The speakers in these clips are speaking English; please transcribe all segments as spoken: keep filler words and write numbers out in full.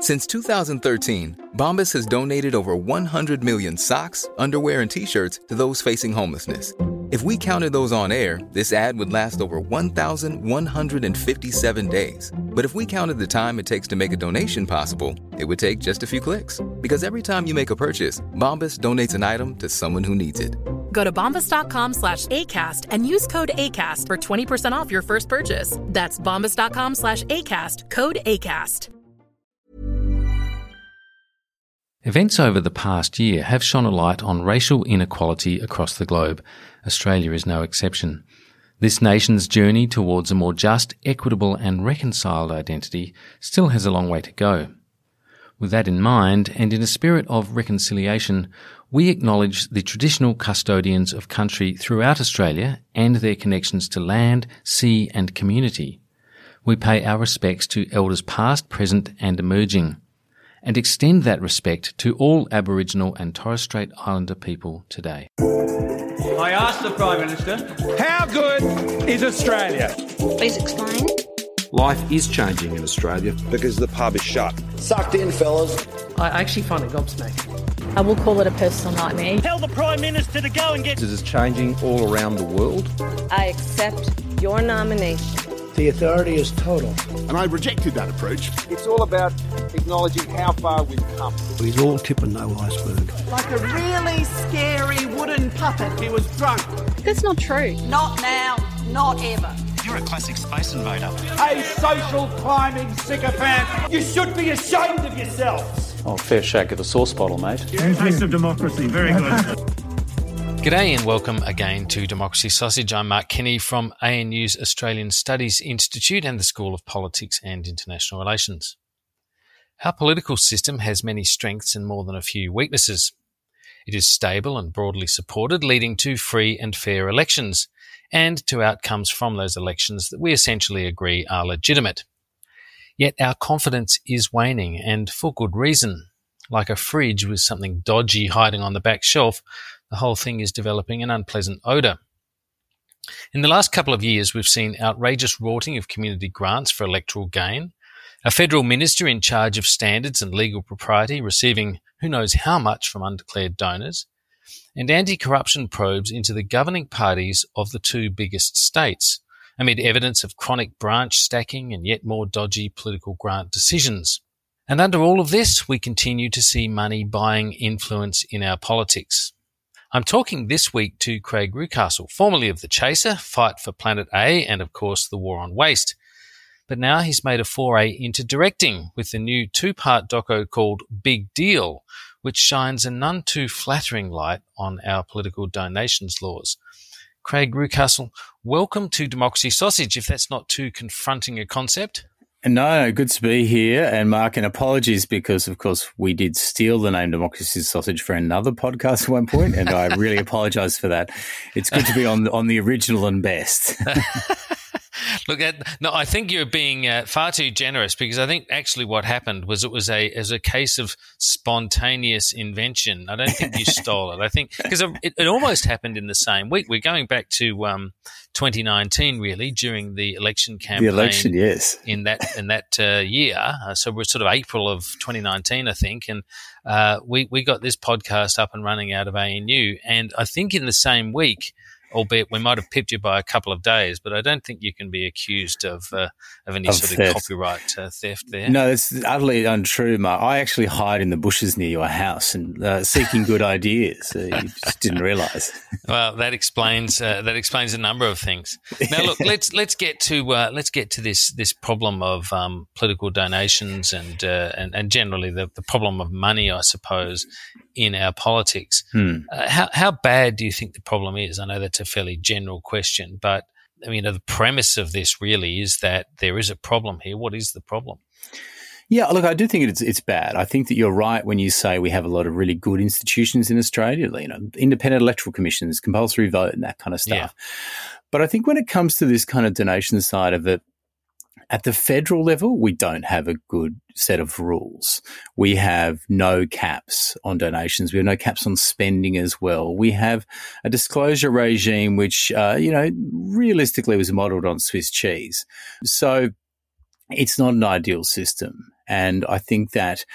Since two thousand thirteen, Bombas has donated over one hundred million socks, underwear, and T-shirts to those facing homelessness. If we counted those on air, this ad would last over one thousand one hundred fifty-seven days. But if we counted the time it takes to make a donation possible, it would take just a few clicks. Because every time you make a purchase, Bombas donates an item to someone who needs it. Go to bombas.com slash ACAST and use code ACAST for twenty percent off your first purchase. That's bombas.com slash ACAST, code ACAST. Events over the past year have shone a light on racial inequality across the globe. Australia is no exception. This nation's journey towards a more just, equitable and reconciled identity still has a long way to go. With that in mind, and in a spirit of reconciliation, we acknowledge the traditional custodians of country throughout Australia and their connections to land, sea and community. We pay our respects to elders past, present and emerging, and extend that respect to all Aboriginal and Torres Strait Islander people today. I asked the Prime Minister, how good is Australia? Please explain. Life is changing in Australia. Because the pub is shut. Sucked in, fellas. I actually find it gobsmacking. I will call it a personal nightmare. Tell the Prime Minister to go and get... It is changing all around the world. I accept your nomination. The authority is total. And I rejected that approach. It's all about acknowledging how far we've come. He's all tip and no iceberg. Like a really scary wooden puppet. He was drunk. That's not true. Not now, not ever. You're a classic space invader. A social climbing sycophant. You should be ashamed of yourselves. Oh, fair shake of the sauce bottle, mate. Taste of democracy. Very good. G'day and welcome again to Democracy Sausage. I'm Mark Kenny from A N U's Australian Studies Institute and the School of Politics and International Relations. Our political system has many strengths and more than a few weaknesses. It is stable and broadly supported, leading to free and fair elections and to outcomes from those elections that we essentially agree are legitimate. Yet our confidence is waning, and for good reason. Like a fridge with something dodgy hiding on the back shelf, the whole thing is developing an unpleasant odour. In the last couple of years, we've seen outrageous rorting of community grants for electoral gain, a federal minister in charge of standards and legal propriety receiving who knows how much from undeclared donors, and anti-corruption probes into the governing parties of the two biggest states, amid evidence of chronic branch stacking and yet more dodgy political grant decisions. And under all of this, we continue to see money buying influence in our politics. I'm talking this week to Craig Rewcastle, formerly of The Chaser, Fight for Planet A, and of course The War on Waste. But now he's made a foray into directing with the new two-part doco called Big Deal, which shines a none too flattering light on our political donations laws. Craig Rewcastle, welcome to Democracy Sausage, if that's not too confronting a concept. No, good to be here. And Mark, and apologies because, of course, we did steal the name Democracy Sausage for another podcast at one point, and I really apologise for that. It's good to be on, on the original and best. Look, no, I think you're being uh, far too generous, because I think actually what happened was it was a as a case of spontaneous invention. I don't think you stole it. I think because it, it almost happened in the same week. We're going back to um, twenty nineteen, really, during the election campaign. The election, yes, in that in that uh, year. Uh, so we're sort of April of twenty nineteen, I think, and uh, we we got this podcast up and running out of A N U, and I think in the same week, albeit we might have pipped you by a couple of days, but I don't think you can be accused of uh, of any of sort theft. of copyright uh, theft there. No, it's utterly untrue, Mark. I actually hide in the bushes near your house and uh, seeking good ideas. Uh, you just didn't realise. Well, that explains uh, that explains a number of things. Now, look, let's let's get to uh, let's get to this this problem of um, political donations and uh, and and generally the, the problem of money, I suppose, in our politics. Hmm. Uh, how how bad do you think the problem is? I know that's a fairly general question, but I mean, the premise of this really is that there is a problem here. What is the problem? Yeah, look, I do think it's it's bad. I think that you're right when you say we have a lot of really good institutions in Australia, you know, independent electoral commissions, compulsory vote and that kind of stuff. Yeah. But I think when it comes to this kind of donation side of it, at the federal level, we don't have a good set of rules. We have no caps on donations. We have no caps on spending as well. We have a disclosure regime which, uh, you know, realistically was modelled on Swiss cheese. So it's not an ideal system. And I think that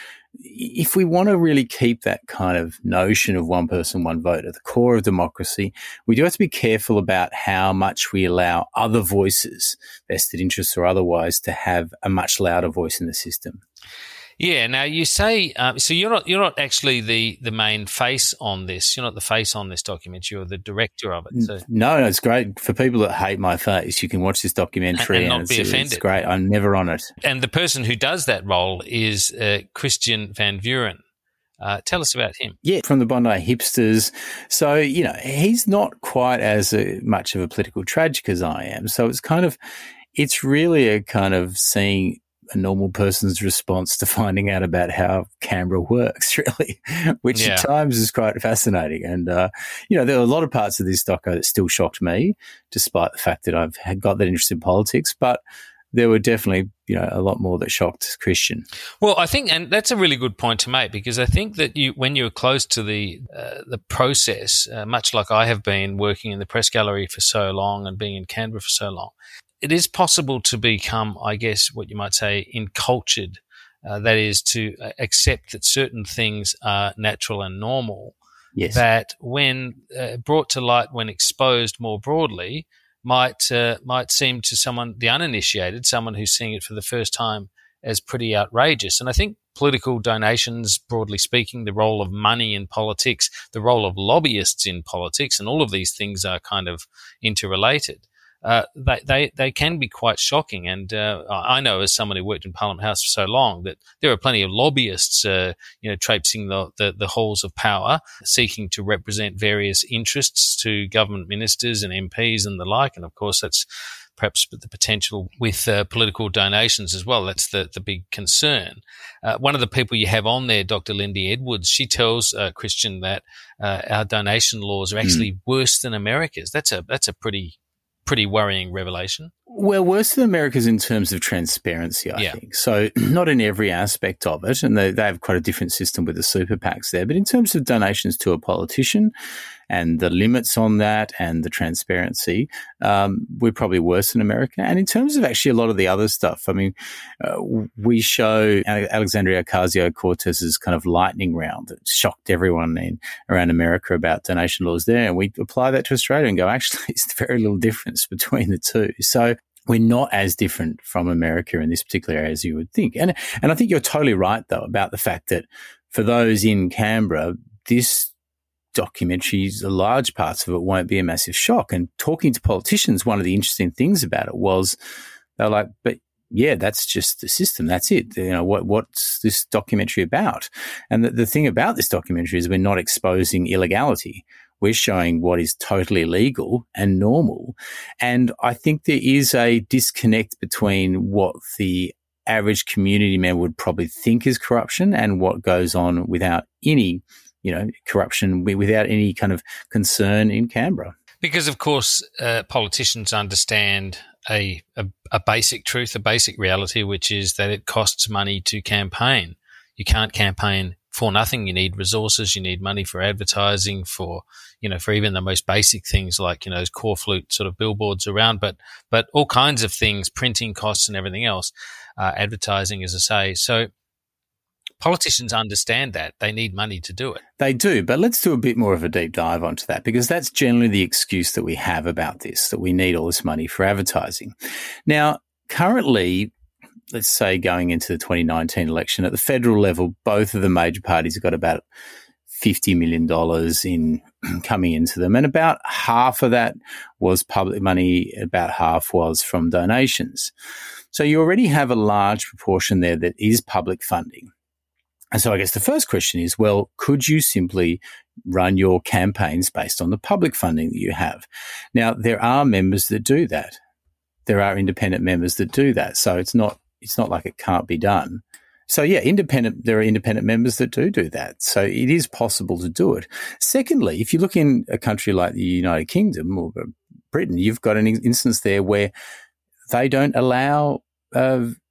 if we want to really keep that kind of notion of one person, one vote at the core of democracy, we do have to be careful about how much we allow other voices, vested interests or otherwise, to have a much louder voice in the system. Yeah. Now you say um, so. You're not. You're not actually the, the main face on this. You're not the face on this document. You're the director of it. So. No, no, it's great for people that hate my face. You can watch this documentary and, and not and be it's, offended. It's great. I'm never on it. And the person who does that role is uh, Christian Van Vuren. Uh, tell us about him. Yeah, from the Bondi Hipsters. So, you know, he's not quite as a, much of a political tragic as I am. So it's kind of, it's really a kind of seeing a normal person's response to finding out about how Canberra works, really, which yeah. at times is quite fascinating. And, uh, you know, there are a lot of parts of this doco that still shocked me, despite the fact that I've had got that interest in politics. But there were definitely, you know, a lot more that shocked Christian. Well, I think, and that's a really good point to make, because I think that you, when you're close to the uh, the process, uh, much like I have been working in the press gallery for so long and being in Canberra for so long, it is possible to become, I guess, what you might say, encultured. Uh, that is to accept that certain things are natural and normal. Yes. That when uh, brought to light, when exposed more broadly, might uh, might seem to someone, the uninitiated, someone who's seeing it for the first time, as pretty outrageous. And I think political donations, broadly speaking, the role of money in politics, the role of lobbyists in politics, and all of these things are kind of interrelated. Uh, they, they, they can be quite shocking. And, uh, I know as someone who worked in Parliament House for so long that there are plenty of lobbyists, uh, you know, traipsing the, the, the halls of power, seeking to represent various interests to government ministers and M Ps and the like. And of course, that's perhaps the potential with uh, political donations as well. That's the, the big concern. Uh, one of the people you have on there, Doctor Lindy Edwards, she tells uh, Christian that, uh, our donation laws are actually mm. worse than America's. That's a, that's a pretty, pretty worrying revelation. Well, worse than America's in terms of transparency, I yeah. think. So not in every aspect of it, and they, they have quite a different system with the super PACs there, but in terms of donations to a politician and the limits on that and the transparency, um, we're probably worse than America. And in terms of actually a lot of the other stuff, I mean, uh, we show Alexandria Ocasio-Cortez's kind of lightning round that shocked everyone in around America about donation laws there, and we apply that to Australia and go, actually, it's very little difference between the two. So we're not as different from America in this particular area as you would think. And and I think you're totally right, though, about the fact that for those in Canberra, this documentary, a large parts of it won't be a massive shock. And talking to politicians, one of the interesting things about it was they're like, but yeah, that's just the system. That's it. You know, what what's this documentary about? And the, the thing about this documentary is we're not exposing illegality. We're showing what is totally legal and normal. And I think there is a disconnect between what the average community member would probably think is corruption and what goes on without any, you know, corruption, without any kind of concern in Canberra. Because, of course, uh, politicians understand a, a, a basic truth, a basic reality, which is that it costs money to campaign. You can't campaign for nothing. You need resources. You need money for advertising, for, you know, for even the most basic things like, you know, those core flute sort of billboards around, but, but all kinds of things, printing costs and everything else, uh, advertising, as I say. So politicians understand that. They need money to do it. They do, but let's do a bit more of a deep dive onto that, because that's generally the excuse that we have about this, that we need all this money for advertising. Now, currently, let's say going into the twenty nineteen election, at the federal level, both of the major parties have got about fifty million dollars in coming into them, and about half of that was public money, about half was from donations. So you already have a large proportion there that is public funding. And so I guess the first question is, well, could you simply run your campaigns based on the public funding that you have? Now, there are members that do that. There are independent members that do that. So it's not it's not like it can't be done. So, yeah, independent. there are independent members that do do that. So it is possible to do it. Secondly, if you look in a country like the United Kingdom or Britain, you've got an instance there where they don't allow uh,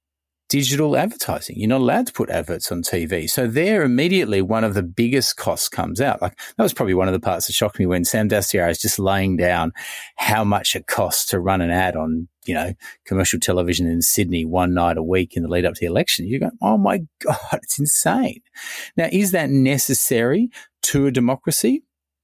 digital advertising. You're not allowed to put adverts on T V. So there immediately one of the biggest costs comes out. Like that was probably one of the parts that shocked me when Sam Dastyari is just laying down how much it costs to run an ad on, you know, commercial television in Sydney one night a week in the lead up to the election. You go, oh my God, it's insane. Now, is that necessary to a democracy?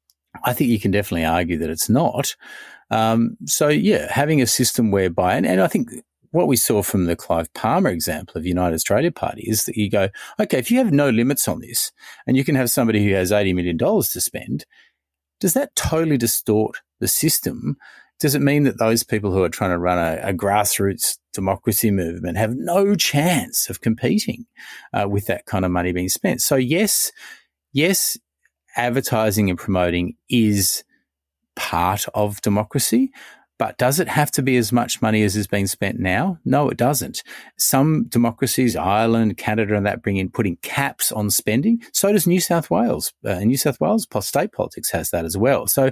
I think you can definitely argue that it's not. Um, so yeah, having a system whereby, and, and I think what we saw from the Clive Palmer example of United Australia Party is that you go, okay, if you have no limits on this and you can have somebody who has eighty million dollars to spend, does that totally distort the system? Does it mean that those people who are trying to run a, a grassroots democracy movement have no chance of competing uh, with that kind of money being spent? So yes, yes, advertising and promoting is part of democracy. But does it have to be as much money as is being spent now? No, it doesn't. Some democracies, Ireland, Canada, and that bring in putting caps on spending. So does New South Wales. Uh, New South Wales state politics has that as well. So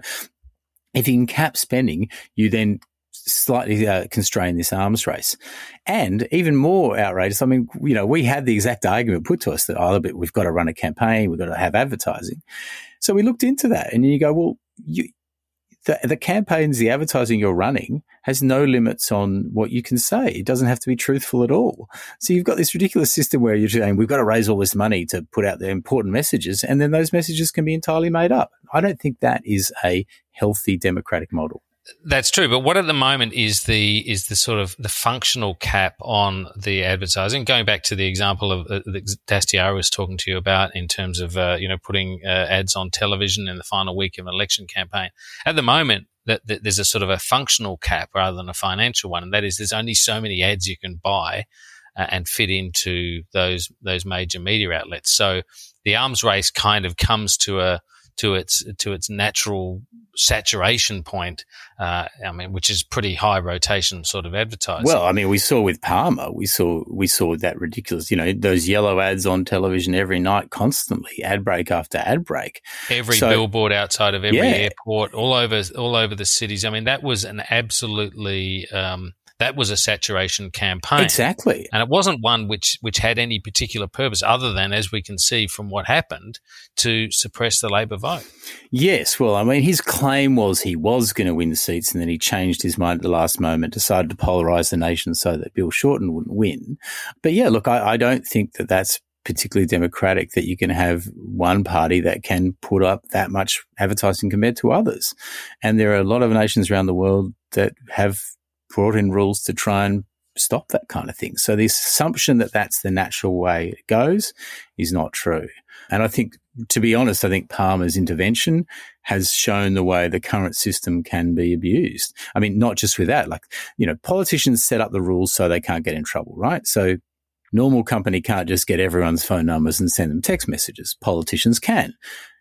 if you can cap spending, you then slightly uh, constrain this arms race. And even more outrageous, I mean, you know, we had the exact argument put to us that, oh, but we've got to run a campaign, we've got to have advertising. So we looked into that and you go, well, you The, the campaigns, the advertising you're running has no limits on what you can say. It doesn't have to be truthful at all. So you've got this ridiculous system where you're saying we've got to raise all this money to put out the important messages, and then those messages can be entirely made up. I don't think that is a healthy democratic model. That's true, but what at the moment is the is the sort of the functional cap on the advertising? Going back to the example of uh, that Dastyari was talking to you about in terms of uh, you know putting uh, ads on television in the final week of an election campaign. At the moment, that, that there's a sort of a functional cap rather than a financial one, and that is there's only so many ads you can buy uh, and fit into those those major media outlets. So the arms race kind of comes to a to its to its natural saturation point, uh, I mean, which is pretty high rotation sort of advertising. Well, I mean, we saw with Palmer, we saw we saw that ridiculous, you know, those yellow ads on television every night, constantly, ad break after ad break. Every so, billboard outside of every yeah. airport, all over all over the cities. I mean, that was an absolutely um, that was a saturation campaign. Exactly. And it wasn't one which, which had any particular purpose other than, as we can see from what happened, to suppress the Labor vote. Yes. Well, I mean, his claim was he was going to win the seats and then he changed his mind at the last moment, decided to polarise the nation so that Bill Shorten wouldn't win. But yeah, look, I, I don't think that that's particularly democratic that you can have one party that can put up that much advertising compared to others. And there are a lot of nations around the world that have brought in rules to try and stop that kind of thing. So the assumption that that's the natural way it goes is not true. And I think, to be honest, I think Palmer's intervention has shown the way the current system can be abused. I mean, not just with that, like, you know, politicians set up the rules so they can't get in trouble, right? So normal company can't just get everyone's phone numbers and send them text messages. Politicians can.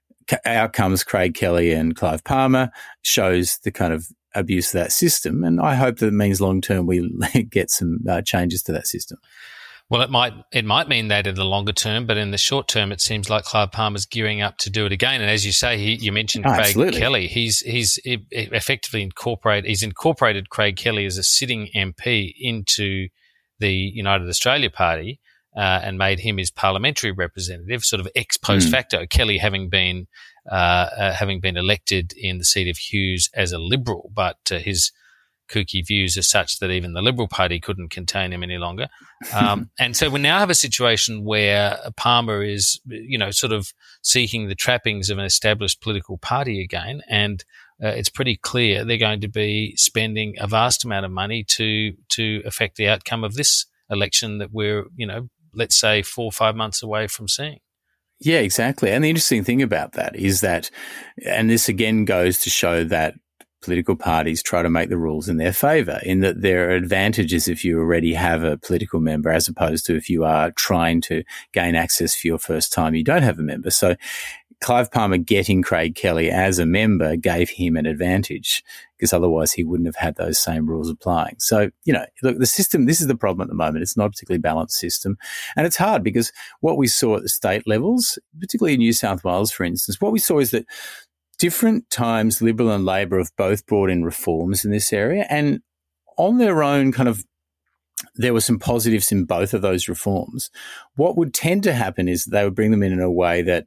Out comes Craig Kelly and Clive Palmer, shows the kind of abuse of that system. And I hope that it means long term we get some uh, changes to that system. Well, it might it might mean that in the longer term, but in the short term, it seems like Clive Palmer's gearing up to do it again. And as you say, he, you mentioned oh, Craig absolutely. Kelly. He's he's effectively incorporated. He's incorporated Craig Kelly as a sitting M P into the United Australia Party uh, and made him his parliamentary representative, sort of ex post mm. facto. Kelly having been uh, uh, having been elected in the seat of Hughes as a Liberal, but uh, his kooky views are such that even the Liberal Party couldn't contain him any longer. Um, and so we now have a situation where Palmer is, you know, sort of seeking the trappings of an established political party again. And uh, it's pretty clear they're going to be spending a vast amount of money to to affect the outcome of this election that we're, you know, let's say four or five months away from seeing. Yeah, exactly. And the interesting thing about that is that, and this again goes to show that political parties try to make the rules in their favour, in that there are advantages if you already have a political member as opposed to if you are trying to gain access for your first time you don't have a member. So Clive Palmer getting Craig Kelly as a member gave him an advantage because otherwise he wouldn't have had those same rules applying. So, you know, look, the system, this is the problem at the moment. It's not a particularly balanced system. And it's hard because what we saw at the state levels, particularly in New South Wales, for instance, what we saw is that different times, Liberal and Labor have both brought in reforms in this area, and on their own kind of there were some positives in both of those reforms. What would tend to happen is they would bring them in in a way that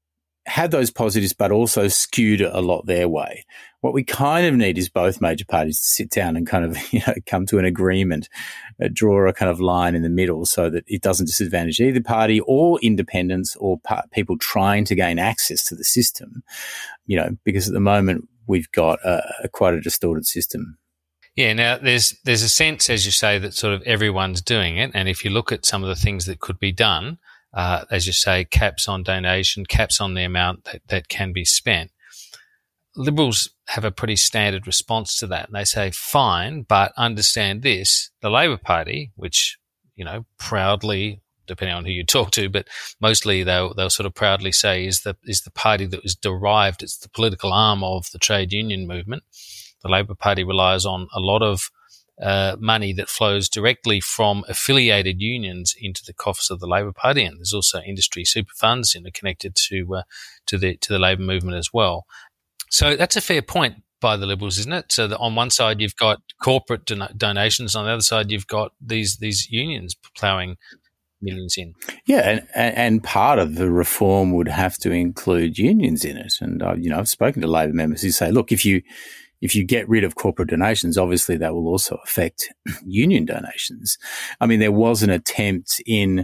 had those positives but also skewed it a lot their way. What we kind of need is both major parties to sit down and kind of, you know, come to an agreement, uh, draw a kind of line in the middle so that it doesn't disadvantage either party or independents or pa- people trying to gain access to the system, you know, because at the moment we've got a, a quite a distorted system. Yeah, now there's there's a sense, as you say, that sort of everyone's doing it. And if you look at some of the things that could be done, Uh, as you say, caps on donation, caps on the amount that, that can be spent. Liberals have a pretty standard response to that. And they say, fine, but understand this, the Labor Party, which, you know, proudly, depending on who you talk to, but mostly they'll, they'll sort of proudly say is the, is the party that was derived, it's the political arm of the trade union movement. The Labor Party relies on a lot of Uh, money that flows directly from affiliated unions into the coffers of the Labor Party, and there's also industry super funds, you know, connected to uh, to the to the Labor movement as well. So that's a fair point by the Liberals, isn't it? So that on one side you've got corporate don- donations, on the other side you've got these these unions ploughing millions in. Yeah, and, and part of the reform would have to include unions in it. And uh, you know, I've spoken to Labor members who say, look, if you If you get rid of corporate donations, obviously that will also affect union donations. I mean, there was an attempt in,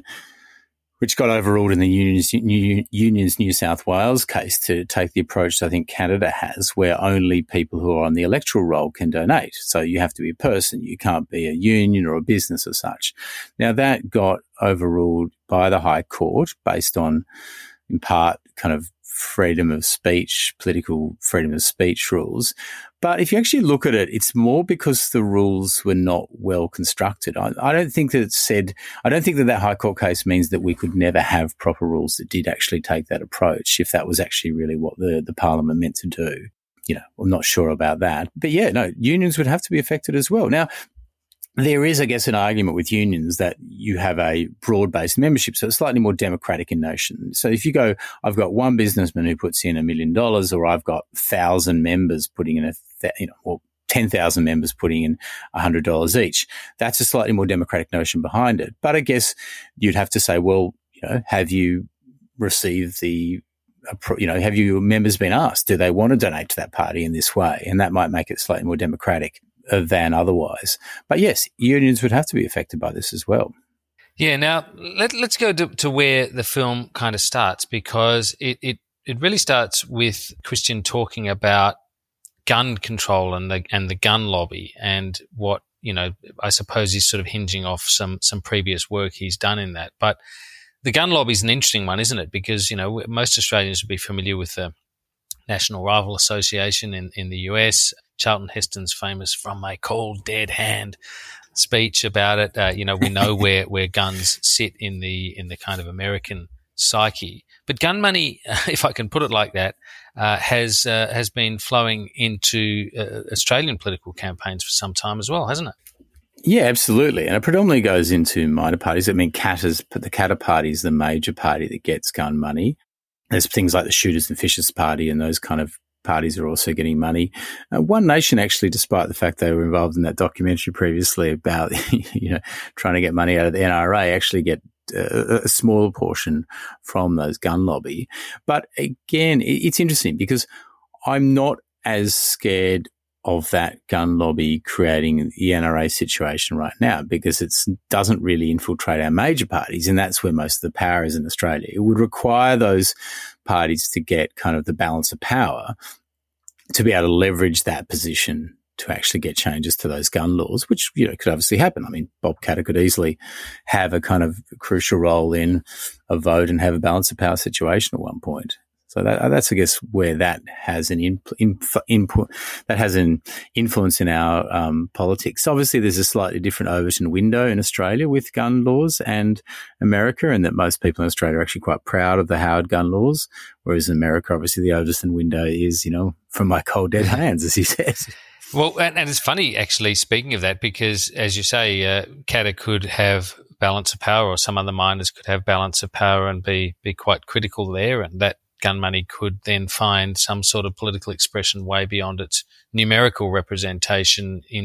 which got overruled in the Unions, New, Unions New South Wales case, to take the approach I think Canada has, where only people who are on the electoral roll can donate. So you have to be a person. You can't be a union or a business or such. Now, that got overruled by the High Court based on, in part, kind of freedom of speech, political freedom of speech rules. But if you actually look at it, it's more because the rules were not well constructed. I, I don't think that it said, I don't think that that High Court case means that we could never have proper rules that did actually take that approach, if that was actually really what the, the Parliament meant to do. You know, I'm not sure about that. But yeah, no, unions would have to be affected as well. Now, there is, I guess, an argument with unions that you have a broad-based membership, so it's slightly more democratic in notion. So if you go, I've got one businessman who puts in a million dollars, or I've got a thousand members putting in a, th- you know, or ten thousand members putting in a hundred dollars each, that's a slightly more democratic notion behind it. But I guess you'd have to say, well, you know, have you received the, you know, have your members been asked, do they want to donate to that party in this way? And that might make it slightly more democratic than otherwise. But yes, unions would have to be affected by this as well. Yeah, now let, let's go to, to where the film kind of starts, because it, it, it really starts with Christian talking about gun control and the and the gun lobby, and what, you know, I suppose he's sort of hinging off some some previous work he's done in that. But the gun lobby is an interesting one, isn't it? Because, you know, most Australians would be familiar with the National Rifle Association in, in the U S, Charlton Heston's famous "From My Cold Dead Hand" speech about it. Uh, you know, we know where, where guns sit in the in the kind of American psyche. But gun money, if I can put it like that, uh, has uh, has been flowing into uh, Australian political campaigns for some time as well, hasn't it? Yeah, absolutely. And it predominantly goes into minor parties. I mean, Katter's, the Katter Party is the major party that gets gun money. There's things like the Shooters and Fishers Party, and those kind of parties are also getting money. Uh, One Nation, actually, despite the fact they were involved in that documentary previously about, you know, trying to get money out of the N R A, actually get a, a smaller portion from those gun lobby. But again, it's interesting because I'm not as scared of that gun lobby creating the N R A situation right now, because it doesn't really infiltrate our major parties, and that's where most of the power is in Australia. It would require those parties to get kind of the balance of power to be able to leverage that position to actually get changes to those gun laws, which, you know, could obviously happen. I mean, Bob Katter could easily have a kind of crucial role in a vote and have a balance of power situation at one point. So that, that's, I guess, where that has an input, input that has an influence in our um, politics. Obviously, there's a slightly different Overton window in Australia with gun laws and America, and that most people in Australia are actually quite proud of the Howard gun laws, whereas in America, obviously, the Overton window is, you know, from my cold dead hands, as he says. Well, and, and it's funny, actually, speaking of that, because, as you say, uh, Katter could have balance of power, or some other minors could have balance of power and be be quite critical there, and that gun money could then find some sort of political expression way beyond its numerical representation in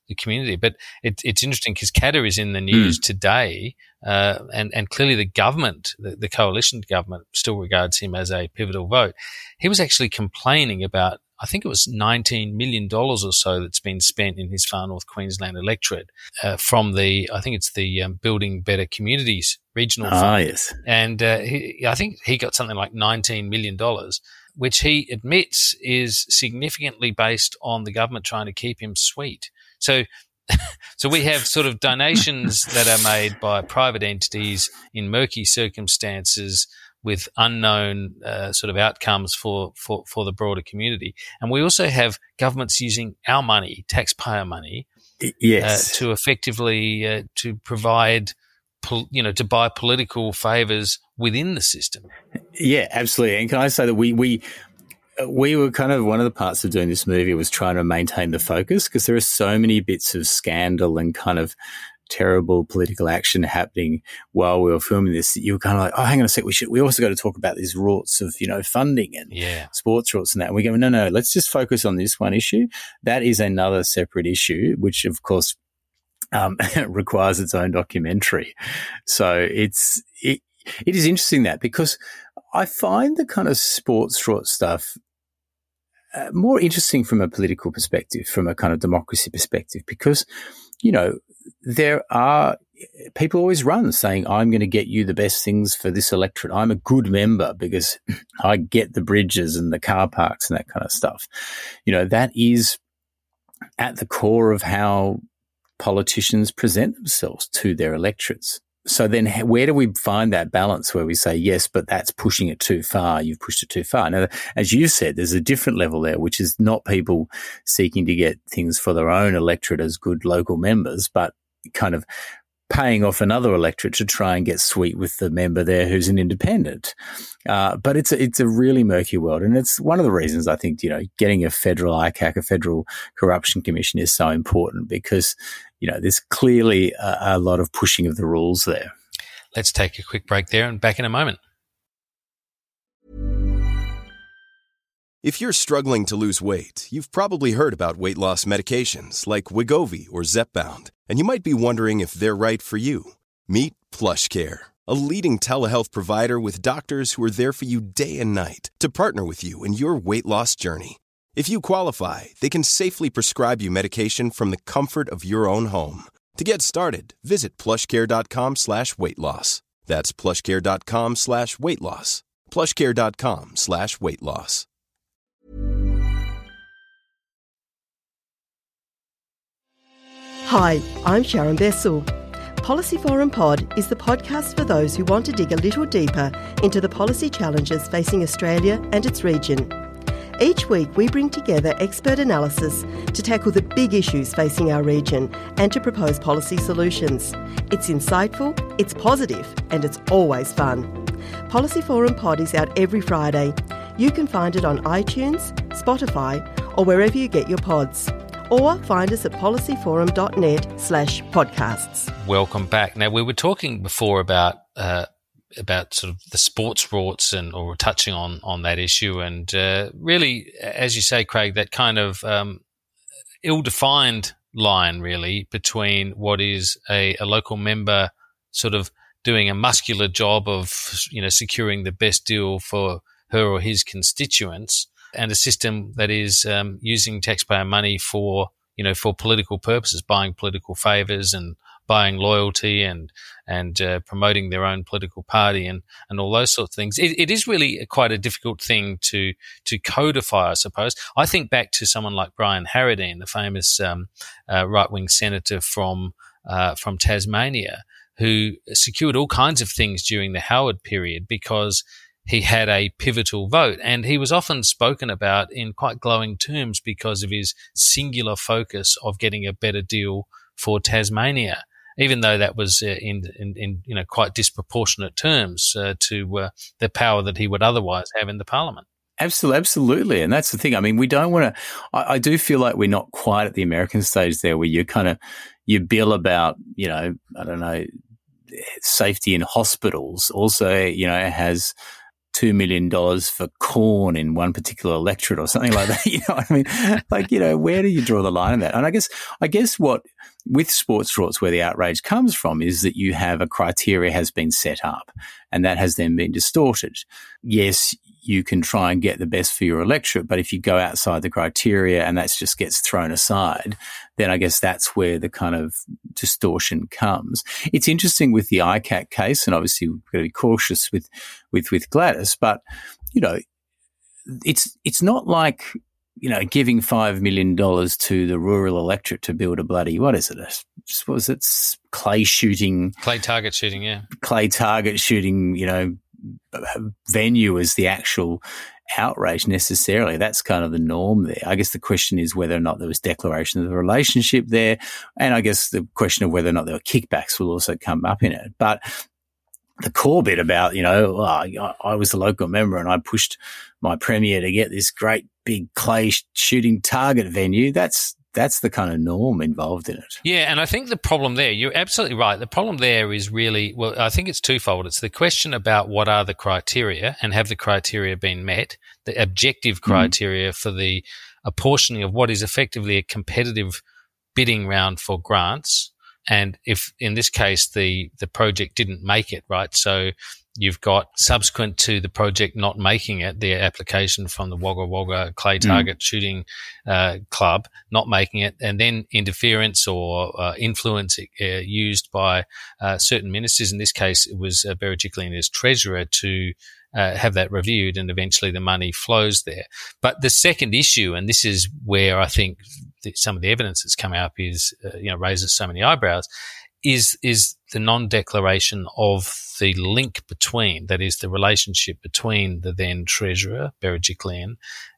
the community. But it, it's interesting because Katter is in the news mm. today, uh, and, and clearly the government, the, the coalition government, still regards him as a pivotal vote. He was actually complaining about, I think it was nineteen million dollars or so that's been spent in his Far North Queensland electorate uh, from the, I think it's the um, Building Better Communities regional fund. Ah, yes. And uh, he, I think he got something like nineteen million dollars, which he admits is significantly based on the government trying to keep him sweet. So so we have sort of donations that are made by private entities in murky circumstances with unknown uh, sort of outcomes for, for, for the broader community. And we also have governments using our money, taxpayer money, yes. uh, to effectively uh, to provide, pol- you know, to buy political favours within the system. Yeah, absolutely. And can I say that we we we were kind of one of the parts of doing this movie was trying to maintain the focus, because there are so many bits of scandal and kind of terrible political action happening while we were filming this, that you were kind of like, oh, hang on a sec, we should, we also got to talk about these rorts of, you know, funding and yeah. sports rorts and that. And we go, no, no, let's just focus on this one issue. That is another separate issue, which of course um, requires its own documentary. So it's, it, it is interesting that, because I find the kind of sports rort stuff uh, more interesting from a political perspective, from a kind of democracy perspective, because, you know, there are people always run saying, I'm going to get you the best things for this electorate. I'm a good member because I get the bridges and the car parks and that kind of stuff. You know, that is at the core of how politicians present themselves to their electorates. So then where do we find that balance where we say, yes, but that's pushing it too far. You've pushed it too far. Now, as you said, there's a different level there, which is not people seeking to get things for their own electorate as good local members, but kind of paying off another electorate to try and get sweet with the member there who's an independent. Uh, but it's a, it's a really murky world. And it's one of the reasons I think, you know, getting a federal I C A C, a Federal Corruption Commission, is so important, because, you know, there's clearly a, a lot of pushing of the rules there. Let's take a quick break there and back in a moment. If you're struggling to lose weight, you've probably heard about weight loss medications like Wegovy or Zepbound, and you might be wondering if they're right for you. Meet PlushCare, a leading telehealth provider with doctors who are there for you day and night to partner with you in your weight loss journey. If you qualify, they can safely prescribe you medication from the comfort of your own home. To get started, visit plushcare.com slash weight loss. That's plushcare.com slash weight loss. plushcare.com slash weight loss. Hi, I'm Sharon Bessel. Policy Forum Pod is the podcast for those who want to dig a little deeper into the policy challenges facing Australia and its region. Each week we bring together expert analysis to tackle the big issues facing our region and to propose policy solutions. It's insightful, it's positive, and it's always fun. Policy Forum Pod is out every Friday. You can find it on iTunes, Spotify, or wherever you get your pods. Or find us at policyforum.net slash podcasts. Welcome back. Now, we were talking before about uh, about sort of the sports rorts, and or touching on on that issue, and uh, really, as you say, Craig, that kind of um, ill-defined line really between what is a, a local member sort of doing a muscular job of, you know, securing the best deal for her or his constituents, and a system that is um, using taxpayer money for, you know, for political purposes, buying political favours and buying loyalty and and uh, promoting their own political party and, and all those sorts of things. It, it is really quite a difficult thing to to codify, I suppose. I think back to someone like Brian Harradine, the famous um, uh, right-wing senator from uh, from Tasmania, who secured all kinds of things during the Howard period because he had a pivotal vote, and he was often spoken about in quite glowing terms because of his singular focus of getting a better deal for Tasmania, even though that was uh, in, in, in, you know, quite disproportionate terms uh, to uh, the power that he would otherwise have in the parliament. Absolutely, absolutely. And that's the thing. I mean, we don't want to – I do feel like we're not quite at the American stage there where you kind of – you bill about, you know, I don't know, safety in hospitals also, you know, has – two million dollars for corn in one particular electorate or something like that. You know what I mean? Like, you know, where do you draw the line in that? And I guess, I guess what with sports rorts, where the outrage comes from is that you have a criteria has been set up and that has then been distorted. Yes, you can try and get the best for your electorate, but if you go outside the criteria and that just gets thrown aside, then I guess that's where the kind of distortion comes. It's interesting with the I C A C case, and obviously we've got to be cautious with, with, with Gladys, but, you know, it's, it's not like, you know, giving five million dollars to the rural electorate to build a bloody, what is it? What was it? Clay shooting. Clay target shooting, yeah. Clay target shooting, you know, venue as the actual outrage necessarily. That's kind of the norm there. I guess the question is whether or not there was declaration of the relationship there. And I guess the question of whether or not there were kickbacks will also come up in it. But the core bit about, you know, oh, I, I was the local member and I pushed my premier to get this great big clay shooting target venue, that's that's the kind of norm involved in it. Yeah, and I think the problem there, you're absolutely right. The problem there is really, well, I think it's twofold. It's the question about what are the criteria and have the criteria been met, the objective criteria mm. for the apportioning of what is effectively a competitive bidding round for grants. And if in this case the, the project didn't make it, right? So you've got subsequent to the project not making it, the application from the Wagga Wagga Clay Target mm. Shooting uh, Club not making it, and then interference or uh, influence uh, used by uh, certain ministers. In this case, it was uh, Berejiklian as treasurer to uh, have that reviewed, and eventually the money flows there. But the second issue, and this is where I think the, some of the evidence that's come up is, uh, you know, raises so many eyebrows, is is the non-declaration of the link between, that is the relationship between the then treasurer, Berejiklian,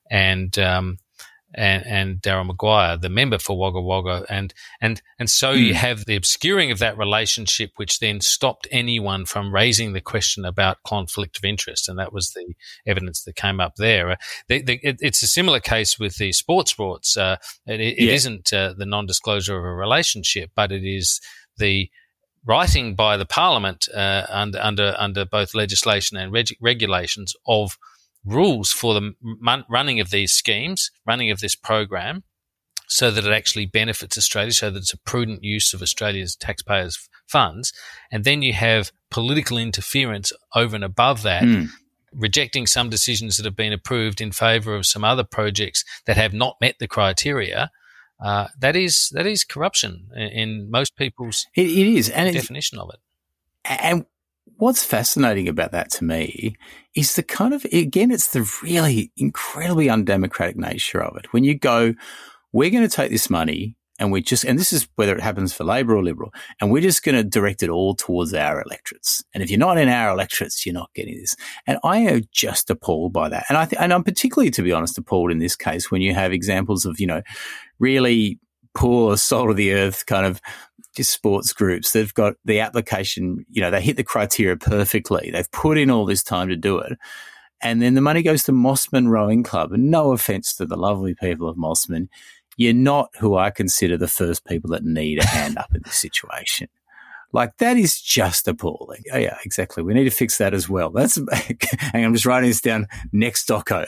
and um, and, and Darryl Maguire, the member for Wagga Wagga. And, and, and so mm. you have the obscuring of that relationship, which then stopped anyone from raising the question about conflict of interest. And that was the evidence that came up there. Uh, the, the, it, it's a similar case with the sports rorts. Uh, it it yeah. isn't uh, the non-disclosure of a relationship, but it is the writing by the Parliament uh, under, under, under both legislation and reg- regulations of rules for the m- running of these schemes, running of this program, so that it actually benefits Australia, so that it's a prudent use of Australia's taxpayers' funds. And then you have political interference over and above that, mm. rejecting some decisions that have been approved in favour of some other projects that have not met the criteria. Uh, that is that is corruption in, in most people's it, it is and definition of it. And what's fascinating about that to me is the kind of, again, it's the really incredibly undemocratic nature of it. When you go, we're going to take this money and we just, and this is whether it happens for Labor or Liberal, and we're just going to direct it all towards our electorates. And if you're not in our electorates, you're not getting this. And I am just appalled by that. And I th- and I'm particularly, to be honest, appalled in this case when you have examples of, you know, really poor, salt of the earth kind of just sports groups. They've got the application, you know, they hit the criteria perfectly. They've put in all this time to do it. And then the money goes to Mossman Rowing Club. And no offence to the lovely people of Mossman, you're not who I consider the first people that need a hand up in this situation. Like, that is just appalling. Oh, yeah, exactly. We need to fix that as well. That's, hang on, I'm just writing this down. Next doco.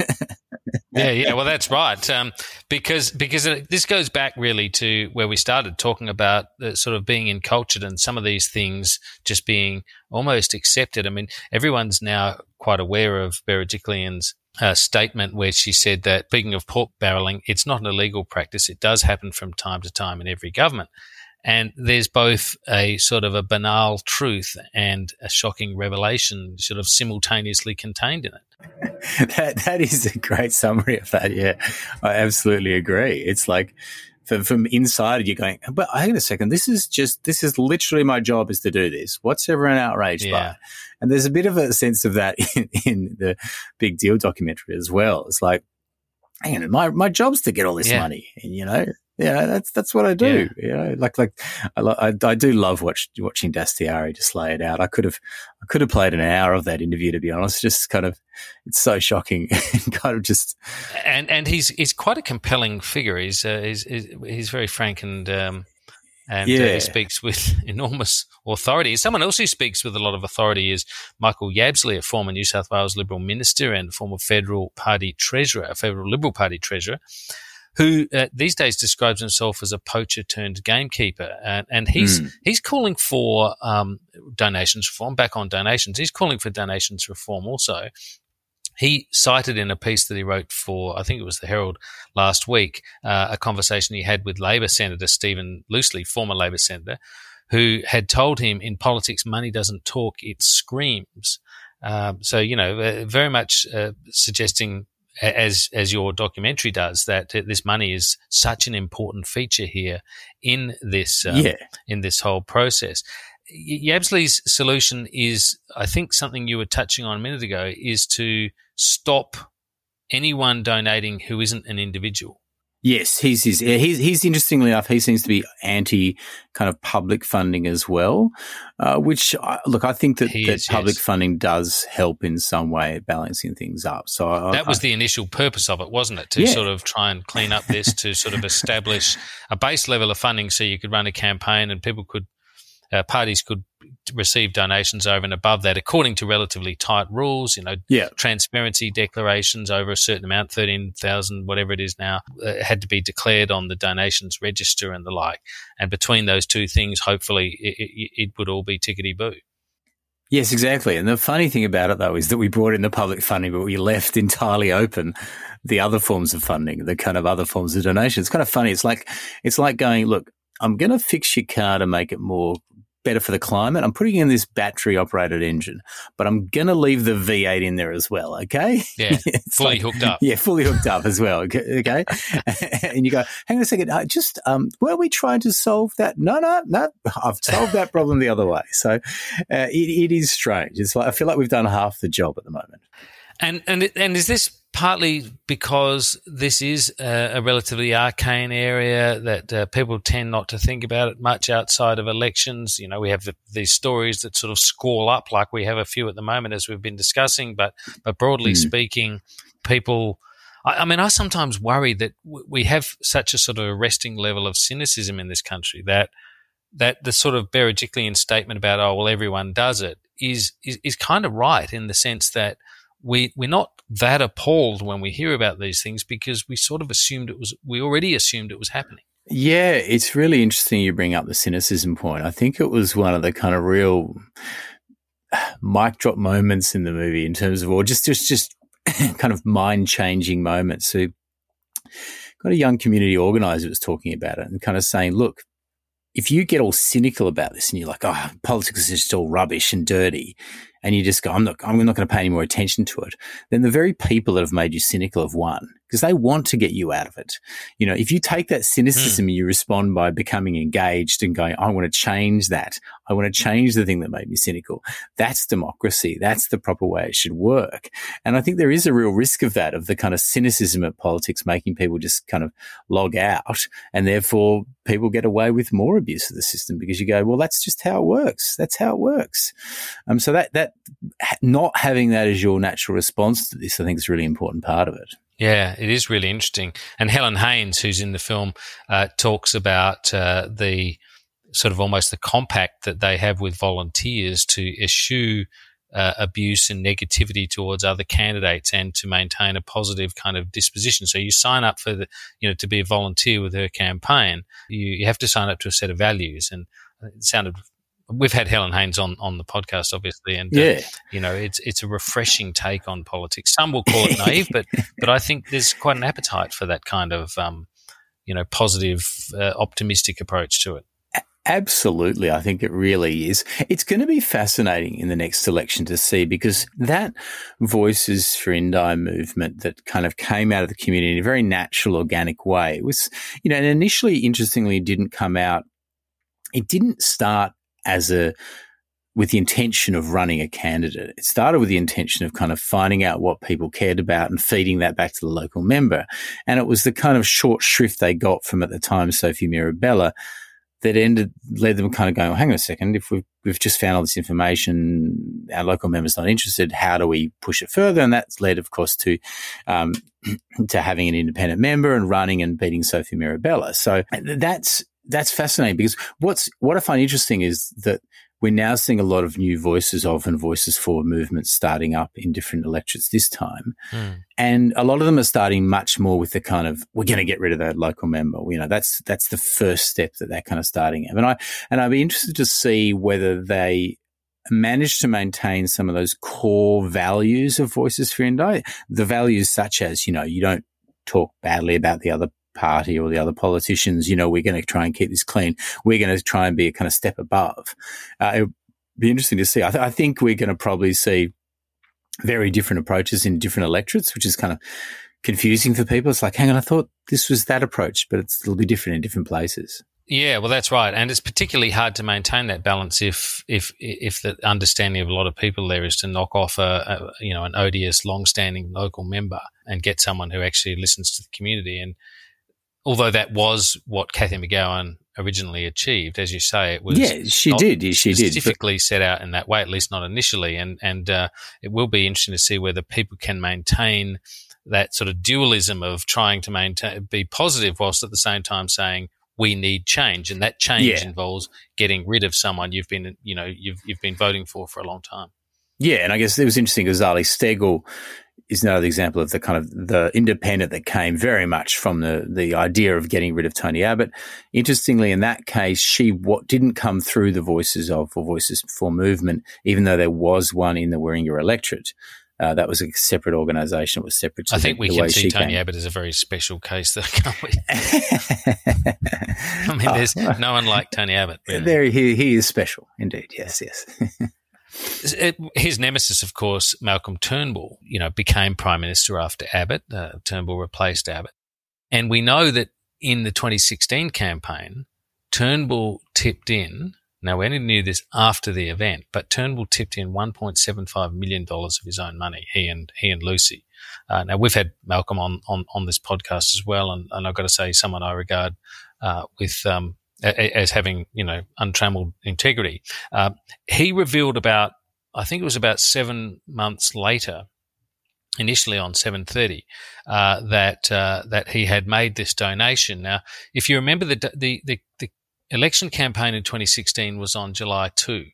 yeah, yeah. Well, that's right. Um, because because it, this goes back really to where we started talking about uh, sort of being encultured and some of these things just being almost accepted. I mean, everyone's now quite aware of Berejiklian's uh, statement where she said that, speaking of pork barrelling, it's not an illegal practice. It does happen from time to time in every government. And there's both a sort of a banal truth and a shocking revelation sort of simultaneously contained in it. that that is a great summary of that, yeah. I absolutely agree. It's like from, from inside you're going, but hang on a second, this is just, this is literally my job is to do this. What's everyone outraged yeah. by? And there's a bit of a sense of that in, in the Big Deal documentary as well. It's like, hang on, my, my job's to get all this yeah. money, and, you know, yeah, that's that's what I do. Yeah. You know, like like I, I, I do love watch, watching Dastyari just lay it out. I could have I could have played an hour of that interview, to be honest. Just kind of, it's so shocking, and kind of just. And and he's he's quite a compelling figure. He's uh, he's, he's he's very frank and um, And yeah. uh, he speaks with enormous authority. Someone else who speaks with a lot of authority is Michael Yabsley, a former New South Wales Liberal minister and former Federal Party treasurer, a Federal Liberal Party treasurer, who uh, these days describes himself as a poacher turned gamekeeper. Uh, and he's mm. he's calling for um, donations reform, back on donations. He's calling for donations reform also. He cited in a piece that he wrote for, I think it was the Herald last week, uh, a conversation he had with Labor Senator Stephen Loosley, former Labor Senator, who had told him in politics money doesn't talk, it screams. Um, so, you know, uh, very much uh, suggesting, as as your documentary does, that this money is such an important feature here in this um, yeah. in this whole process. Yabsley's solution is, I think, something you were touching on a minute ago, is to stop anyone donating who isn't an individual. Yes, he's, he's, he's, he's interestingly enough, he seems to be anti kind of public funding as well, uh, which, uh, look, I think that, that is, public yes. funding does help in some way balancing things up. So I, That was I, the initial purpose of it, wasn't it? To yeah. sort of try and clean up this, to sort of establish a base level of funding so you could run a campaign and people could, uh, parties could receive donations over and above that according to relatively tight rules, you know, yeah. transparency declarations over a certain amount, thirteen thousand, whatever it is now, uh, had to be declared on the donations register and the like. And between those two things, hopefully it, it, it would all be tickety-boo. Yes, exactly. And the funny thing about it, though, is that we brought in the public funding, but we left entirely open the other forms of funding, the kind of other forms of donation. It's kind of funny. It's like, it's like going, look, I'm going to fix your car to make it more better for the climate. I'm putting in this battery-operated engine, but I'm going to leave the V eight in there as well, okay? Yeah, fully like, hooked up. Yeah, fully hooked up as well, okay? And you go, hang on a second, uh, just, um, were we trying to solve that? No, no, no, I've solved that problem the other way. So uh, it, it is strange. It's like, I feel like we've done half the job at the moment. And and and is this partly because this is a, a relatively arcane area that uh, people tend not to think about it much outside of elections? You know, we have the, these stories that sort of squall up, like we have a few at the moment, as we've been discussing. But but broadly mm. speaking, people. I, I mean, I sometimes worry that w- we have such a sort of arresting level of cynicism in this country that that the sort of Berejiklian statement about, oh well, everyone does it, is is, is kind of right in the sense that. We, we're not that appalled when we hear about these things because we sort of assumed it was, we already assumed it was happening. Yeah, it's really interesting you bring up the cynicism point. I think it was one of the kind of real mic drop moments in the movie in terms of, or just, just, just kind of mind changing moments. So got a young community organizer who was talking about it and kind of saying, look, if you get all cynical about this and you're like, oh, politics is just all rubbish and dirty, and you just go, I'm not, I'm not going to pay any more attention to it, then the very people that have made you cynical have won because they want to get you out of it. You know, if you take that cynicism mm. and you respond by becoming engaged and going, I want to change that. I want to change the thing that made me cynical. That's democracy. That's the proper way it should work. And I think there is a real risk of that, of the kind of cynicism of politics making people just kind of log out, and therefore people get away with more abuse of the system because you go, well, that's just how it works. That's how it works. Um, so that, that, not having that as your natural response to this, I think is a really important part of it. Yeah, it is really interesting. And Helen Haynes, who's in the film, uh, talks about uh, the sort of almost the compact that they have with volunteers to eschew uh, abuse and negativity towards other candidates and to maintain a positive kind of disposition. So you sign up for the, you know, to be a volunteer with her campaign, you, you have to sign up to a set of values. And it sounded, we've had Helen Haynes on, on the podcast, obviously, and yeah. uh, you know, it's it's a refreshing take on politics. Some will call it naive, but but I think there's quite an appetite for that kind of um, you know, positive, uh, optimistic approach to it. Absolutely. I think it really is. It's going to be fascinating in the next election to see, because that Voices for Indi movement that kind of came out of the community in a very natural, organic way was, you know, and initially, interestingly, didn't come out. It didn't start as a, with the intention of running a candidate. It started with the intention of kind of finding out what people cared about and feeding that back to the local member. And it was the kind of short shrift they got from, at the time, Sophie Mirabella, that ended, led them kind of going, well, hang on a second, if we've, we've just found all this information, our local member's not interested, how do we push it further? And that's led, of course, to um, to having an independent member and running and beating Sophie Mirabella. So that's that's fascinating because what's what I find interesting is that we're now seeing a lot of new voices of and voices for movements starting up in different electorates this time. Mm. And a lot of them are starting much more with the kind of, we're going to get rid of that local member. You know, that's, that's the first step that they're kind of starting at. And I, and I'd be interested to see whether they manage to maintain some of those core values of Voices for Indi, the values such as, you know, you don't talk badly about the other party or the other politicians. You know, we're going to try and keep this clean. We're going to try and be a kind of step above. Uh, it would be interesting to see. I, th- I think we're going to probably see very different approaches in different electorates, which is kind of confusing for people. It's like, hang on, I thought this was that approach, but it's, it'll be different in different places. Yeah, well, that's right, and it's particularly hard to maintain that balance if if if the understanding of a lot of people there is to knock off a, a you know an odious, long-standing local member and get someone who actually listens to the community. And although that was what Cathy McGowan originally achieved, as you say, it was yeah, she did, yeah, she did specifically set out in that way, at least not initially. And and uh, it will be interesting to see whether people can maintain that sort of dualism of trying to maintain be positive whilst at the same time saying, we need change, and that change yeah. involves getting rid of someone you've been, you know, you've you've been voting for for a long time. Yeah, and I guess it was interesting because Zali Steggall is another example of the kind of the independent that came very much from the the idea of getting rid of Tony Abbott. Interestingly, in that case, she what didn't come through the Voices of or Voices for movement, even though there was one in the Warringah electorate. Uh, that was a separate organisation. It was separate to I think the, we the can way see she Tony came. Abbott as a very special case, though, can't we? I mean, there's oh, no one like Tony Abbott. Really. There, he, he is special, indeed. Yes, yes. it, his nemesis, of course, Malcolm Turnbull, you know, became Prime Minister after Abbott. Uh, Turnbull replaced Abbott. And we know that in the twenty sixteen campaign, Turnbull tipped in. Now, we only knew this after the event, but Turnbull tipped in one point seven five million dollars of his own money, he and he and Lucy. Uh, now, we've had Malcolm on, on, on this podcast as well, and, and I've got to say, someone I regard uh, with um, a, as having, you know, untrammeled integrity. Uh, he revealed about, I think it was about seven months later, initially on seven thirty, uh, that uh, that he had made this donation. Now, if you remember the the the, the election campaign in twenty sixteen was on July second,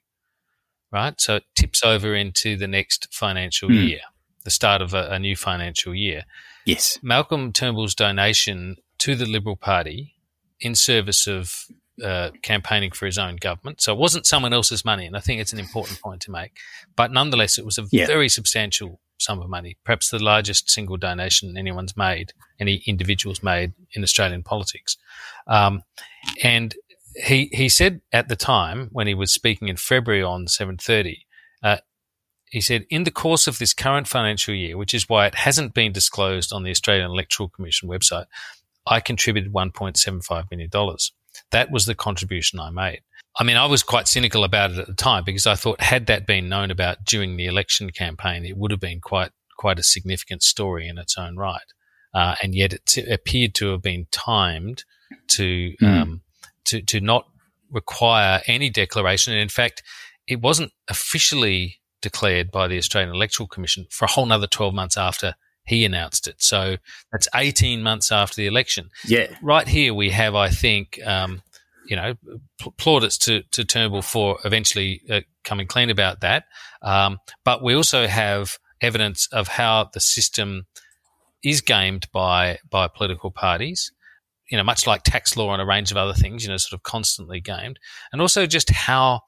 right? So it tips over into the next financial mm. year, the start of a, a new financial year. Yes. Malcolm Turnbull's donation to the Liberal Party in service of uh, campaigning for his own government. So it wasn't someone else's money, and I think it's an important point to make. But nonetheless, it was a yeah. very substantial sum of money, perhaps the largest single donation anyone's made, any individual's made in Australian politics. Um, and He he said at the time when he was speaking in February on seven thirty, uh, he said, in the course of this current financial year, which is why it hasn't been disclosed on the Australian Electoral Commission website, I contributed one point seven five million dollars. That was the contribution I made. I mean, I was quite cynical about it at the time because I thought had that been known about during the election campaign, it would have been quite quite a significant story in its own right. Uh, and yet it t- appeared to have been timed to mm. um, to, to not require any declaration. And in fact, it wasn't officially declared by the Australian Electoral Commission for a whole nother twelve months after he announced it. So that's eighteen months after the election. Yeah. Right here we have, I think, um, you know, plaudits to, to Turnbull for eventually uh, coming clean about that. Um, but we also have evidence of how the system is gamed by, by political parties, you know, much like tax law and a range of other things, you know, sort of constantly gamed. And also just how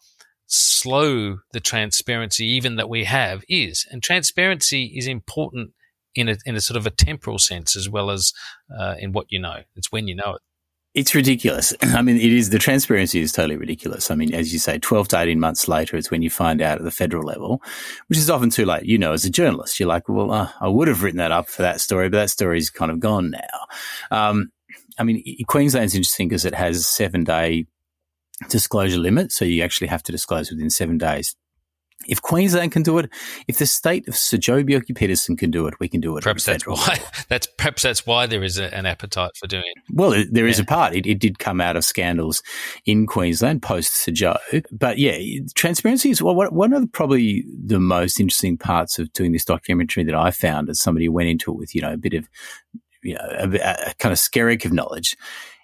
slow the transparency even that we have is. And transparency is important in a, in a sort of a temporal sense as well as uh, in what you know. It's when you know it. It's ridiculous. I mean, it is, the transparency is totally ridiculous. I mean, as you say, twelve to eighteen months later, it's when you find out at the federal level, which is often too late. You know, as a journalist, you're like, well, uh, I would have written that up for that story, but that story's kind of gone now. Um, I mean, Queensland's interesting because it has a seven-day disclosure limit, so you actually have to disclose within seven days. If Queensland can do it, if the state of Sir Joh Bjelke-Petersen can do it, we can do it. Perhaps that's why. That's perhaps that's why there is a, an appetite for doing it. Well, there is yeah. a part. It, it did come out of scandals in Queensland post Sir Joh, but yeah, transparency is well, one of the, probably the most interesting parts of doing this documentary that I found as somebody who went into it with you know a bit of you know a, a kind of skerrick of knowledge.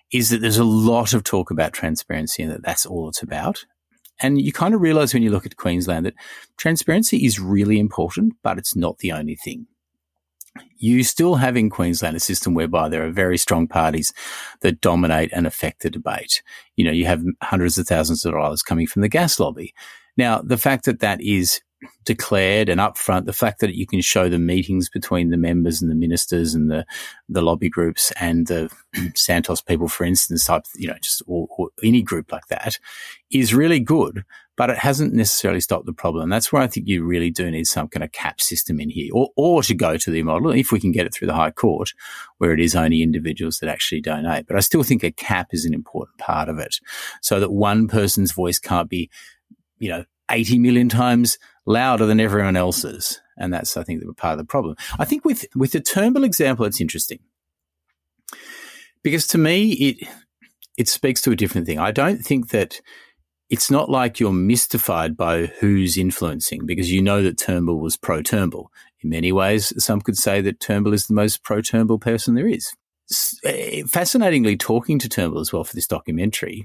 is that there's a lot of talk about transparency and that that's all it's about. And you kind of realise when you look at Queensland that transparency is really important, but it's not the only thing. You still have in Queensland a system whereby there are very strong parties that dominate and affect the debate. You know, you have hundreds of thousands of dollars coming from the gas lobby. Now, the fact that that is declared and upfront, the fact that you can show the meetings between the members and the ministers and the, the lobby groups and the Santos people, for instance, type, you know, just or, or any group like that is really good, but it hasn't necessarily stopped the problem. And that's where I think you really do need some kind of cap system in here, or, or to go to the model, if we can get it through the High Court, where it is only individuals that actually donate. But I still think a cap is an important part of it, so that one person's voice can't be, you know, eighty million times louder than everyone else's. And that's, I think, part of the problem. I think with, with the Turnbull example, it's interesting because to me, it, it speaks to a different thing. I don't think that it's not like you're mystified by who's influencing, because you know that Turnbull was pro-Turnbull. In many ways, some could say that Turnbull is the most pro-Turnbull person there is. Fascinatingly, talking to Turnbull as well for this documentary,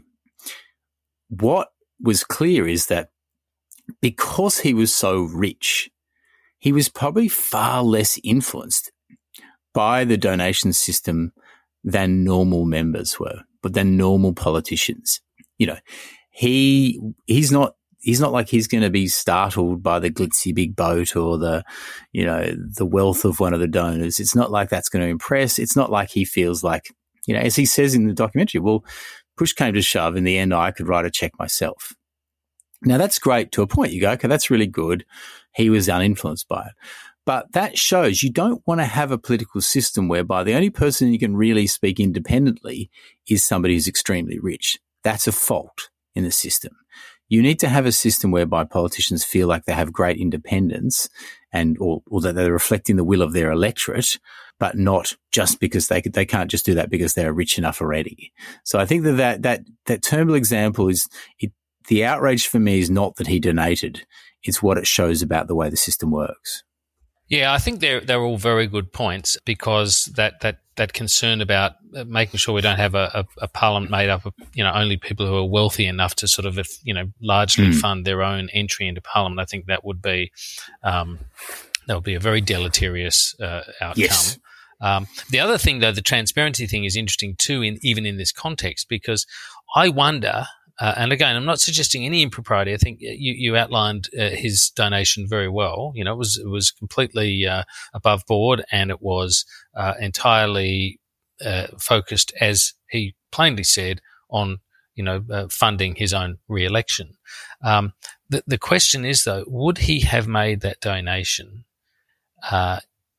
what was clear is that because he was so rich, he was probably far less influenced by the donation system than normal members were, but than normal politicians. You know, he he's not he's not like he's going to be startled by the glitzy big boat or the, you know, the wealth of one of the donors. It's not like that's going to impress. It's not like he feels like, you know, as he says in the documentary, well, push came to shove. In the end, I could write a check myself. Now, that's great to a point. You go, okay, that's really good. He was uninfluenced by it. But that shows you don't want to have a political system whereby the only person you can really speak independently is somebody who's extremely rich. That's a fault in the system. You need to have a system whereby politicians feel like they have great independence and or, or that they're reflecting the will of their electorate, but not just because they they can't just do that because they're rich enough already. So I think that that that, that Turnbull example is it. The outrage for me is not that he donated. It's what it shows about the way the system works. Yeah, I think they're they're all very good points, because that that, that concern about making sure we don't have a, a, a parliament made up of, you know, only people who are wealthy enough to sort of, if, you know, largely mm. fund their own entry into parliament. I think that would be um, that would be a very deleterious uh, outcome. Yes. Um, the other thing, though, the transparency thing is interesting too, in even in this context, because I wonder. Uh, and again, I'm not suggesting any impropriety. I think you, you outlined uh, his donation very well. You know, it was it was completely uh, above board, and it was uh, entirely uh, focused, as he plainly said, on you know uh, funding his own re-election. Um, the the question is, though, would he have made that donation uh,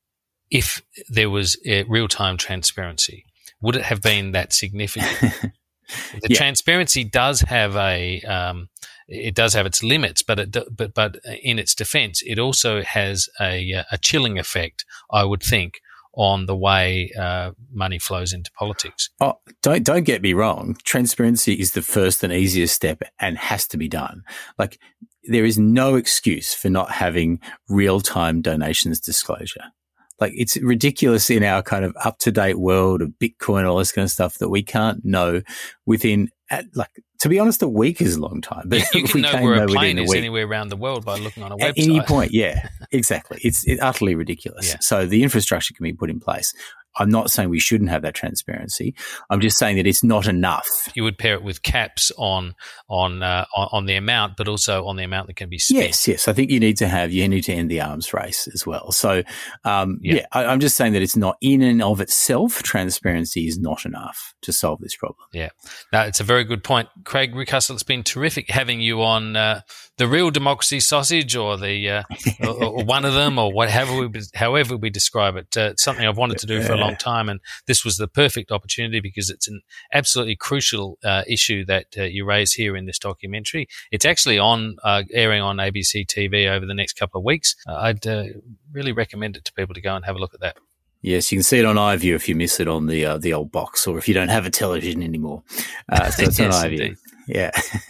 if there was uh, real-time transparency? Would it have been that significant? The yeah. transparency does have a, um, it does have its limits, but it, but but in its defence, it also has a a chilling effect, I would think, on the way uh, money flows into politics. Oh, don't don't get me wrong. Transparency is the first and easiest step, and has to be done. Like, there is no excuse for not having real time donations disclosure. Like, it's ridiculous in our kind of up-to-date world of Bitcoin and all this kind of stuff that we can't know within, at, like, to be honest, a week is a long time. But you if can we know can where know a plane within a is week, anywhere around the world by looking on a at website. any point, yeah, exactly. It's it, utterly ridiculous. Yeah. So the infrastructure can be put in place. I'm not saying we shouldn't have that transparency. I'm just saying that it's not enough. You would pair it with caps on on uh, on the amount, but also on the amount that can be spent. Yes, yes. I think you need to have you need to end the arms race as well. So, um, yeah, yeah I, I'm just saying that it's not in and of itself. Transparency is not enough to solve this problem. Yeah, no, it's a very good point, Craig Rickhustle. It's been terrific having you on uh, the Real Democracy Sausage, or the uh, or, or one of them, or whatever we however we describe it. Uh, it's something I've wanted to do for a long time, and this was the perfect opportunity because it's an absolutely crucial uh, issue that uh, you raise here in this documentary. It's actually on uh, airing on A B C T V over the next couple of weeks. Uh, I'd uh, really recommend it to people to go and have a look at that. Yes, you can see it on iView if you miss it on the uh, the old box, or if you don't have a television anymore. Uh, so it's yes, on iView. Indeed. Yeah.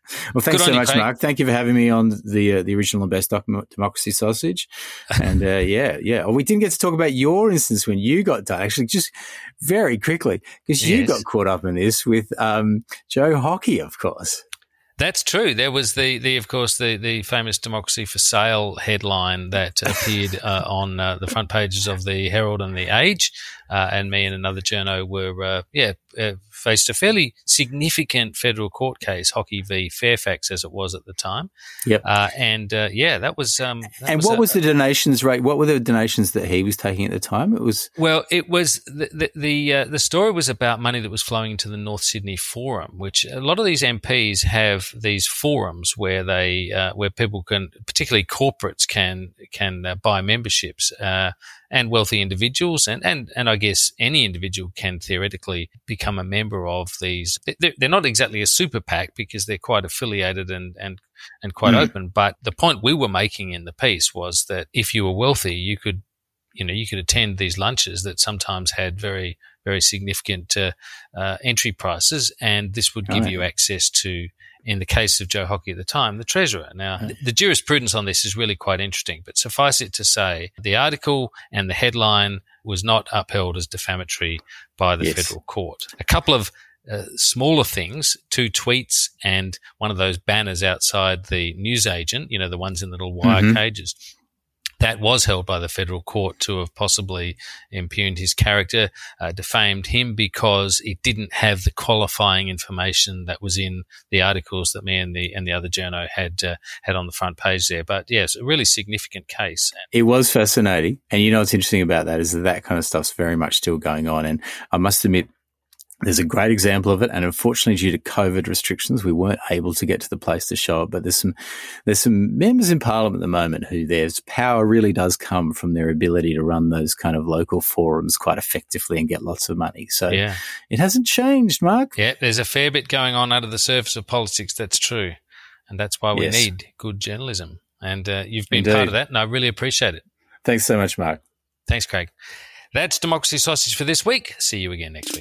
Well, thanks Good so on you, much, Craig. Mark. Thank you for having me on the uh, the original and best doc- democracy sausage. And uh, yeah, yeah. Oh, we didn't get to talk about your instance when you got done, actually, just very quickly, because you Yes. got caught up in this with um, Joe Hockey, of course. That's true. There was the, the of course, the, the famous Democracy for Sale headline that appeared uh, on uh, the front pages of the Herald and the Age, uh, and me and another journo were, uh, yeah, uh, faced a fairly significant federal court case, Hockey v Fairfax, as it was at the time. Yep. Uh, and uh, yeah, that was. Um, that and was what a, was the donations rate? What were the donations that he was taking at the time? It was well, it was the the the, uh, the story was about money that was flowing into the North Sydney Forum, which a lot of these M Ps have these forums where they uh, where people can, particularly corporates, can can uh, buy memberships. Uh, And wealthy individuals, and, and, and I guess any individual can theoretically become a member of these. They're, they're not exactly a super PAC because they're quite affiliated and, and, and quite mm. open. But the point we were making in the piece was that if you were wealthy, you could, you know, you could attend these lunches that sometimes had very, very significant uh, uh, entry prices, and this would give oh. you access to, in the case of Joe Hockey at the time, the treasurer. Now, the, the jurisprudence on this is really quite interesting, but suffice it to say, the article and the headline was not upheld as defamatory by the yes. federal court. A couple of uh, smaller things, two tweets and one of those banners outside the newsagent, you know, the ones in the little wire mm-hmm. cages, that was held by the federal court to have possibly impugned his character, uh, defamed him because it didn't have the qualifying information that was in the articles that me and the and the other journo had uh, had on the front page there. But yes, a really significant case. It was fascinating, and you know what's interesting about that is that that kind of stuff's very much still going on. And I must admit, there's a great example of it, and unfortunately, due to COVID restrictions, we weren't able to get to the place to show it. But there's some there's some members in Parliament at the moment who their power really does come from their ability to run those kind of local forums quite effectively and get lots of money. So yeah. it hasn't changed, Mark. Yeah, there's a fair bit going on under the surface of politics. That's true, and that's why we yes. need good journalism. And uh, you've been Indeed. part of that, and I really appreciate it. Thanks so much, Mark. Thanks, Craig. That's Democracy Sausage for this week. See you again next week.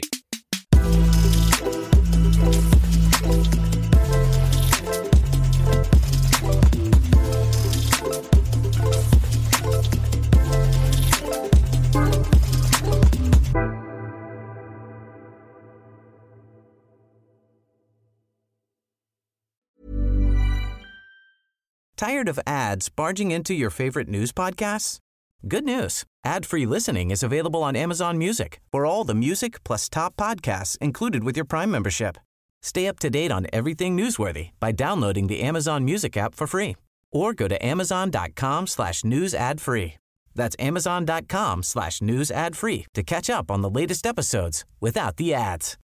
Tired of ads barging into your favorite news podcasts? Good news. Ad-free listening is available on Amazon Music for all the music plus top podcasts included with your Prime membership. Stay up to date on everything newsworthy by downloading the Amazon Music app for free or go to amazon.com slash news ad free. That's amazon.com slash news ad free to catch up on the latest episodes without the ads.